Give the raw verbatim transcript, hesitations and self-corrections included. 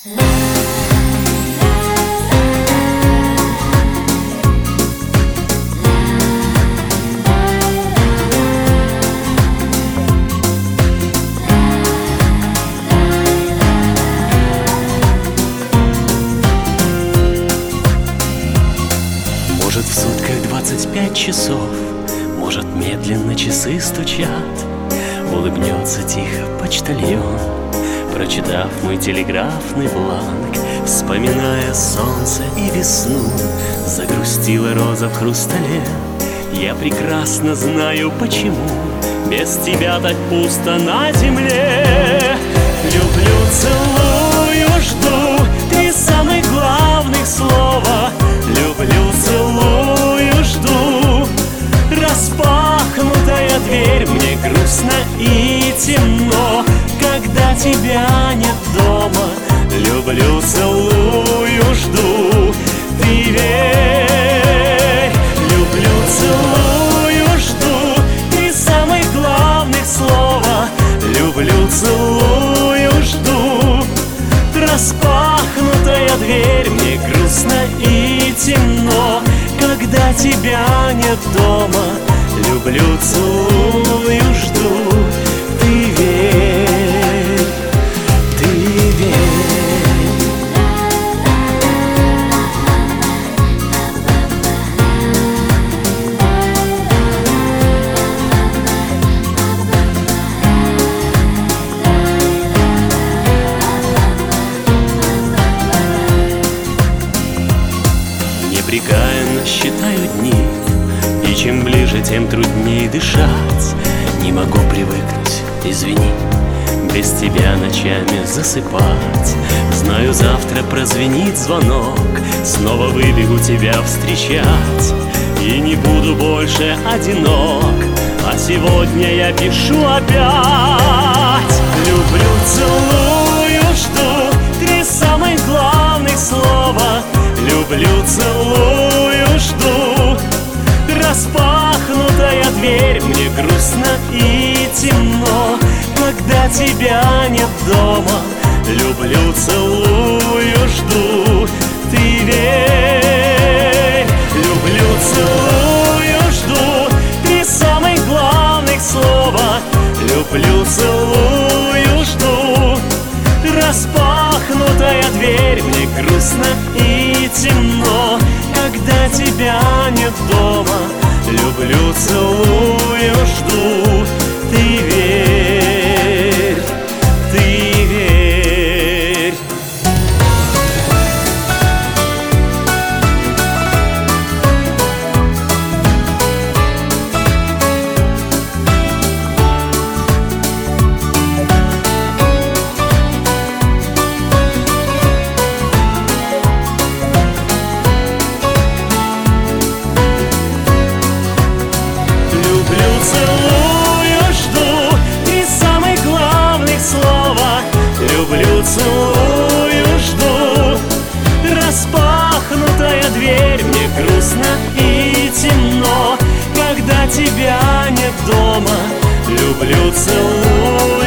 Может, в сутках двадцать пять часов, может, медленно часы стучат. Улыбнется тихо почтальон, прочитав мой телеграфный бланк. Вспоминая солнце и весну, загрустила роза в хрустале. Я прекрасно знаю, почему без тебя так пусто на земле. Люблю, целую, жду три самых главных слова. Люблю, целую, жду. Распахнутая дверь, мне грустно и темно, когда тебя нет дома. Люблю, целую, жду. Ты верь. Люблю, целую, жду. Три самых главных слова. Люблю, целую, жду. Распахнутая дверь, мне грустно и темно, когда тебя нет дома. Люблю, целую, жду. Ты верь, ты верь. Непрекаянно считаю дни, и чем ближе, тем труднее дышать. Не могу привыкнуть, извини, без тебя ночами засыпать. Знаю, завтра прозвенит звонок, снова выбегу тебя встречать. И не буду больше одинок, а сегодня я пишу опять. Люблю, целую, жду. Три самых главных слова. Люблю, целую, жду. Распахнутая дверь, мне грустно и темно, когда тебя нет дома. Люблю, целую, жду. Ты верь. Люблю, целую, жду. Три самых главных слова. Люблю, целую, жду. Распахнутая дверь, мне грустно и темно, когда тебя нет дома. Люблю, целую, жду. Ты верь, ты верь. Люблю, целую, жду. Распахнутая дверь, мне грустно и темно, когда тебя нет дома. Люблю, целую.